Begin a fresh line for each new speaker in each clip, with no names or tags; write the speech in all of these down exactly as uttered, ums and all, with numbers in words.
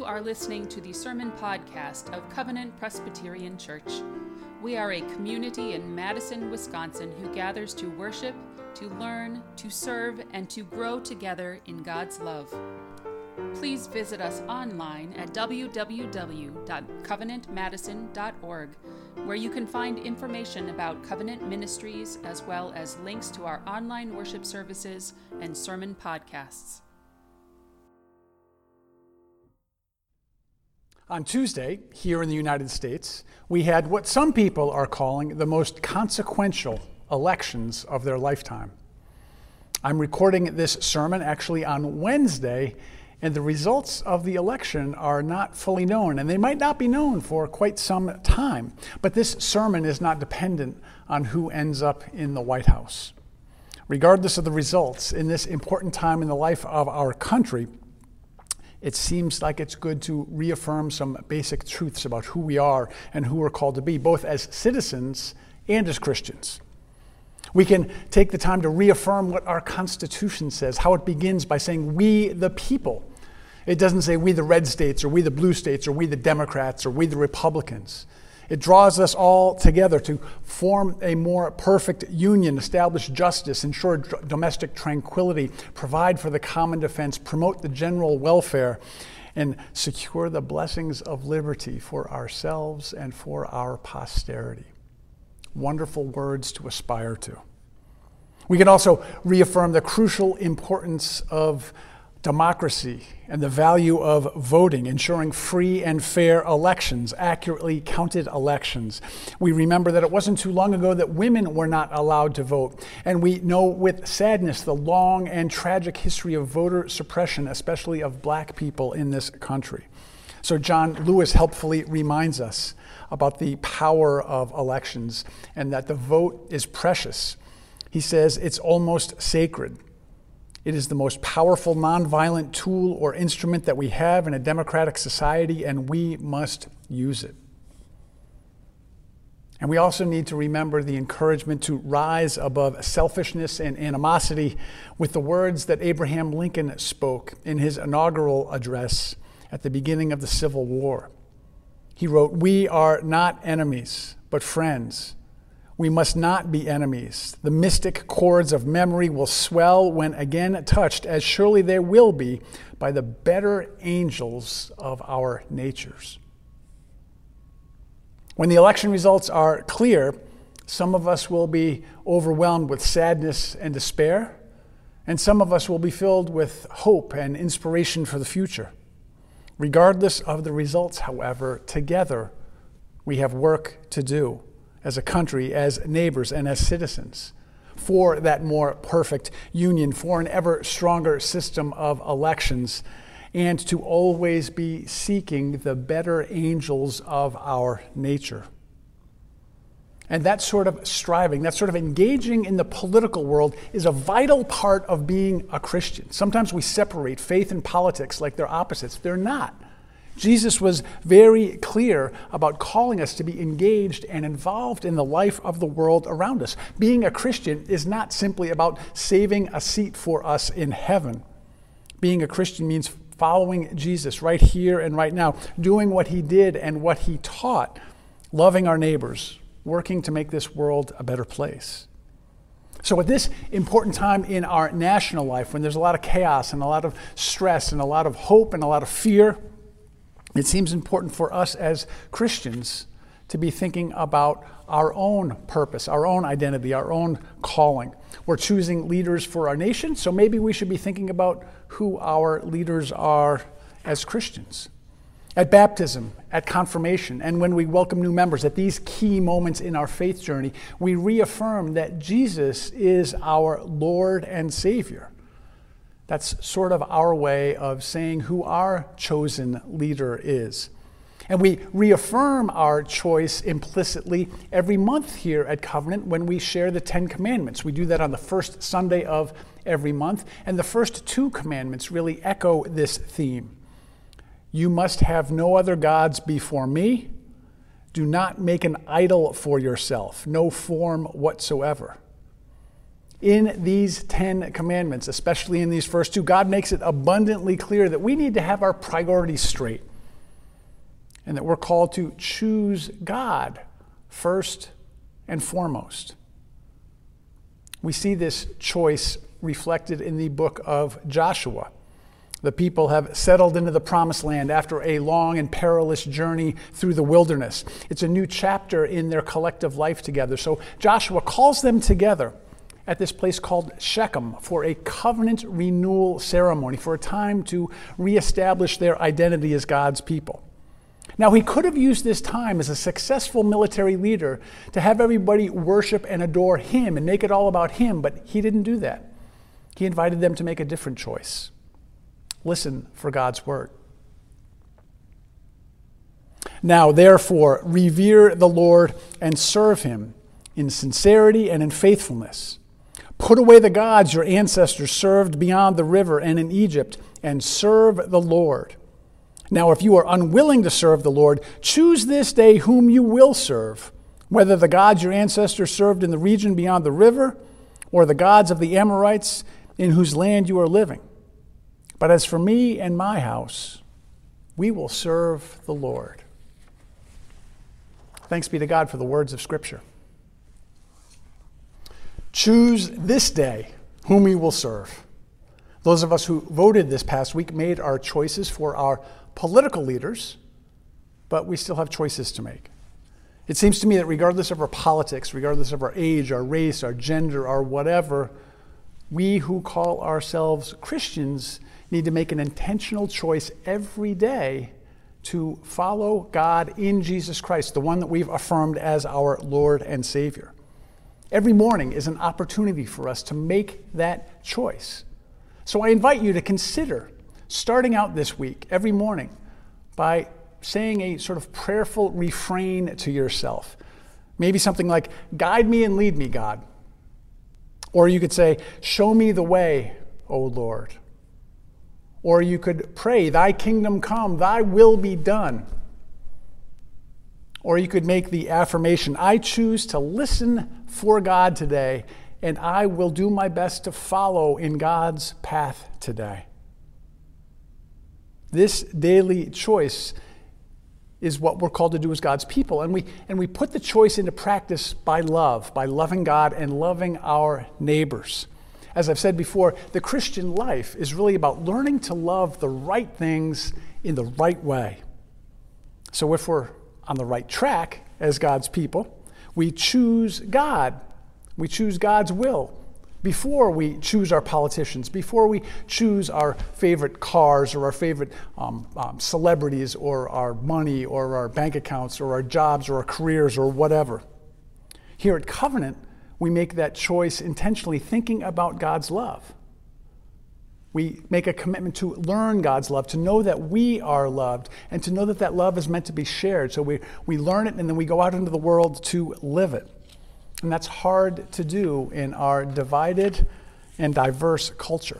are listening to the Sermon Podcast of Covenant Presbyterian Church. We are a community in Madison, Wisconsin who gathers to worship, to learn, to serve, and to grow together in God's love. Please visit us online at w w w dot covenant madison dot org, where you can find information about Covenant Ministries as well as links to our online worship services and sermon podcasts.
On Tuesday, here in the United States, we had what some people are calling the most consequential elections of their lifetime. I'm recording this sermon actually on Wednesday, and the results of the election are not fully known, and they might not be known for quite some time. But this sermon is not dependent on who ends up in the White House. Regardless of the results, in this important time in the life of our country, it seems like it's good to reaffirm some basic truths about who we are and who we're called to be, both as citizens and as Christians. We can take the time to reaffirm what our Constitution says, how it begins by saying, we the people. It doesn't say we the red states, or we the blue states, or we the Democrats, or we the Republicans. It draws us all together to form a more perfect union, establish justice, ensure d- domestic tranquility, provide for the common defense, promote the general welfare, and secure the blessings of liberty for ourselves and for our posterity. Wonderful words to aspire to. We can also reaffirm the crucial importance of democracy and the value of voting, ensuring free and fair elections, accurately counted elections. We remember that it wasn't too long ago that women were not allowed to vote, and we know with sadness the long and tragic history of voter suppression, especially of black people in this country. So John Lewis helpfully reminds us about the power of elections and that the vote is precious. He says it's almost sacred. It is the most powerful nonviolent tool or instrument that we have in a democratic society, and we must use it. And we also need to remember the encouragement to rise above selfishness and animosity with the words that Abraham Lincoln spoke in his inaugural address at the beginning of the Civil War. He wrote, "We are not enemies, but friends. We must not be enemies. The mystic chords of memory will swell when again touched, as surely they will be, by the better angels of our natures." When the election results are clear, some of us will be overwhelmed with sadness and despair, and some of us will be filled with hope and inspiration for the future. Regardless of the results, however, together we have work to do as a country, as neighbors, and as citizens for that more perfect union, for an ever stronger system of elections, and to always be seeking the better angels of our nature. And that sort of striving, that sort of engaging in the political world is a vital part of being a Christian. Sometimes we separate faith and politics like they're opposites. They're not. Jesus was very clear about calling us to be engaged and involved in the life of the world around us. Being a Christian is not simply about saving a seat for us in heaven. Being a Christian means following Jesus right here and right now, doing what he did and what he taught, loving our neighbors, working to make this world a better place. So at this important time in our national life, when there's a lot of chaos and a lot of stress and a lot of hope and a lot of fear, it seems important for us as Christians to be thinking about our own purpose, our own identity, our own calling. We're choosing leaders for our nation, so maybe we should be thinking about who our leaders are as Christians. At baptism, at confirmation, and when we welcome new members, at these key moments in our faith journey, we reaffirm that Jesus is our Lord and Savior. That's sort of our way of saying who our chosen leader is. And we reaffirm our choice implicitly every month here at Covenant when we share the Ten Commandments. We do that on the first Sunday of every month, and the first two commandments really echo this theme. You must have no other gods before me. Do not make an idol for yourself, no form whatsoever. In these Ten Commandments, especially in these first two, God makes it abundantly clear that we need to have our priorities straight. and that we're called to choose God first and foremost. We see this choice reflected in the book of Joshua. The people have settled into the promised land after a long and perilous journey through the wilderness. It's a new chapter in their collective life together. So Joshua calls them together at this place called Shechem for a covenant renewal ceremony, for a time to reestablish their identity as God's people. Now, he could have used this time as a successful military leader to have everybody worship and adore him and make it all about him, but he didn't do that. He invited them to make a different choice. Listen for God's word. Now, therefore, revere the Lord and serve him in sincerity and in faithfulness. Put away the gods your ancestors served beyond the river and in Egypt, and serve the Lord. Now, if you are unwilling to serve the Lord, choose this day whom you will serve, whether the gods your ancestors served in the region beyond the river, or the gods of the Amorites in whose land you are living. But as for me and my house, we will serve the Lord. Thanks be to God for the words of Scripture. Choose this day whom we will serve. Those of us who voted this past week made our choices for our political leaders, but we still have choices to make. It seems to me that regardless of our politics, regardless of our age, our race, our gender, our whatever, we who call ourselves Christians need to make an intentional choice every day to follow God in Jesus Christ, the one that we've affirmed as our Lord and Savior. Every morning is an opportunity for us to make that choice. So I invite you to consider starting out this week every morning by saying a sort of prayerful refrain to yourself. Maybe something like, "Guide me and lead me, God." Or you could say, "Show me the way, O Lord." Or you could pray, "Thy kingdom come, thy will be done." Or you could make the affirmation, "I choose to listen for God today, and I will do my best to follow in God's path today." This daily choice is what we're called to do as God's people. And we, and we put the choice into practice by love, by loving God and loving our neighbors. As I've said before, the Christian life is really about learning to love the right things in the right way. So if we're on the right track as God's people, we choose God. We choose God's will before we choose our politicians, before we choose our favorite cars or our favorite um, um, celebrities or our money or our bank accounts or our jobs or our careers or whatever. Here at Covenant, we make that choice intentionally thinking about God's love. We make a commitment to learn God's love, to know that we are loved, and to know that that love is meant to be shared. So we, we learn it and then we go out into the world to live it. And that's hard to do in our divided and diverse culture.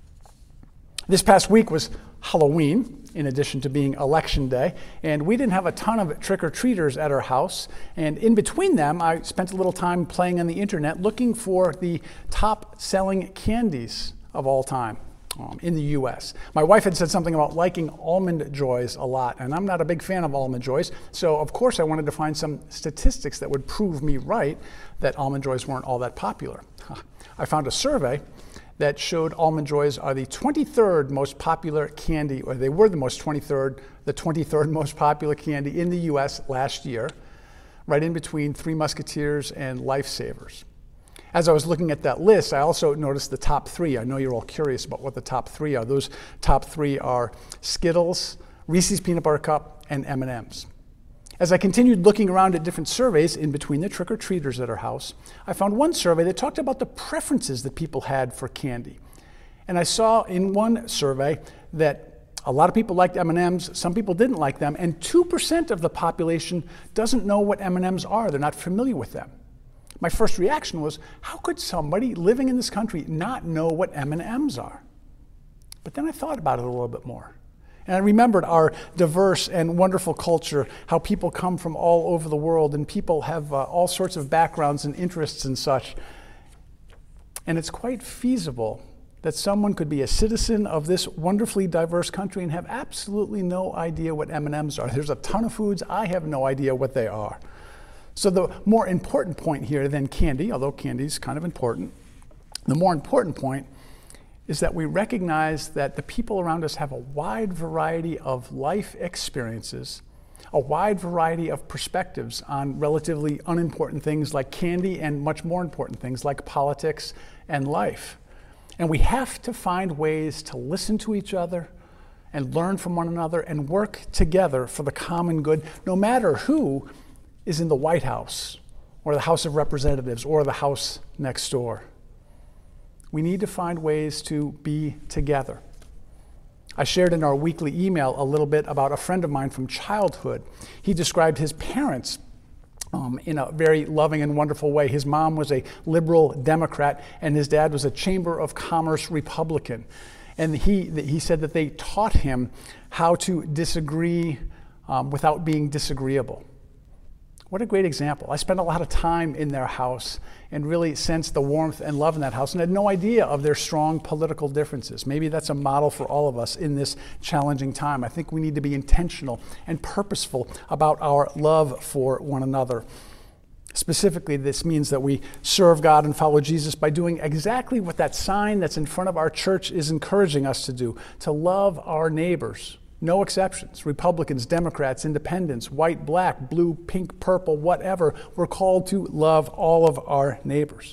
This past week was Halloween, in addition to being election day, and we didn't have a ton of trick-or-treaters at our house. And in between them, I spent a little time playing on the internet looking for the top-selling candies of all time. Um, in the U S. My wife had said something about liking Almond Joys a lot, and I'm not a big fan of Almond Joys, so of course I wanted to find some statistics that would prove me right that Almond Joys weren't all that popular. I found a survey that showed Almond Joys are the twenty-third most popular candy, or they were the most twenty-third, the twenty-third most popular candy in the U S last year, right in between Three Musketeers and Lifesavers. As I was looking at that list, I also noticed the top three. I know you're all curious about what the top three are. Those top three are Skittles, Reese's Peanut Butter Cup, and M and M's. As I continued looking around at different surveys in between the trick-or-treaters at our house, I found one survey that talked about the preferences that people had for candy. And I saw in one survey that a lot of people liked M and M's, some people didn't like them, and two percent of the population doesn't know what M and M's are. They're not familiar with them. My first reaction was, how could somebody living in this country not know what M and M's are? But then I thought about it a little bit more. And I remembered our diverse and wonderful culture, how people come from all over the world, and people have uh, all sorts of backgrounds and interests and such. And it's quite feasible that someone could be a citizen of this wonderfully diverse country and have absolutely no idea what M and M's are. There's a ton of foods, I have no idea what they are. So the more important point here than candy, although candy is kind of important, the more important point is that we recognize that the people around us have a wide variety of life experiences, a wide variety of perspectives on relatively unimportant things like candy and much more important things like politics and life. And we have to find ways to listen to each other and learn from one another and work together for the common good, no matter who is in the White House or the House of Representatives or the house next door. We need to find ways to be together. I shared in our weekly email a little bit about a friend of mine from childhood. He described his parents Um, in a very loving and wonderful way. His mom was a liberal Democrat, and his dad was a Chamber of Commerce Republican. And he, he said that they taught him how to disagree um, without being disagreeable. What a great example. I spent a lot of time in their house and really sensed the warmth and love in that house and had no idea of their strong political differences. Maybe that's a model for all of us in this challenging time. I think we need to be intentional and purposeful about our love for one another. Specifically, this means that we serve God and follow Jesus by doing exactly what that sign that's in front of our church is encouraging us to do, to love our neighbors. No exceptions. Republicans, Democrats, independents, white, black, blue, pink, purple, whatever. We're called to love all of our neighbors.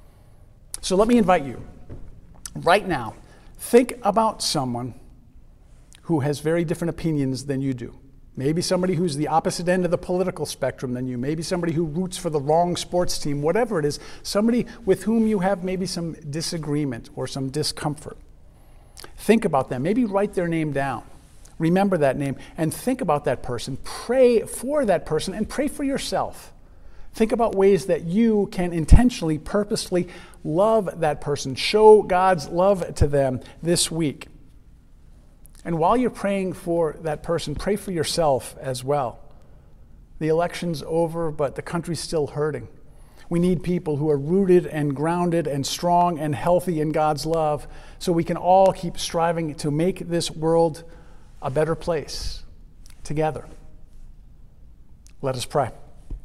So let me invite you, right now, think about someone who has very different opinions than you do. Maybe somebody who's the opposite end of the political spectrum than you. Maybe somebody who roots for the wrong sports team, whatever it is. Somebody with whom you have maybe some disagreement or some discomfort. Think about them. Maybe write their name down. Remember that name and think about that person. Pray for that person and pray for yourself. Think about ways that you can intentionally, purposely love that person. Show God's love to them this week. And while you're praying for that person, pray for yourself as well. The election's over, but the country's still hurting. We need people who are rooted and grounded and strong and healthy in God's love so we can all keep striving to make this world a better place together. Let us pray.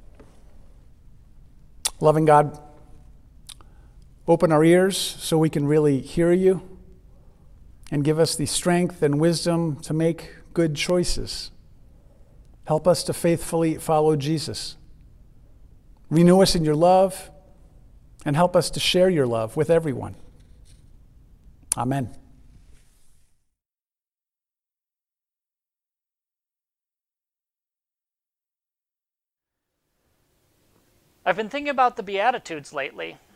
Loving God, open our ears so we can really hear you and give us the strength and wisdom to make good choices. Help us to faithfully follow Jesus. Renew us in your love and help us to share your love with everyone. Amen.
I've been thinking about the Beatitudes lately,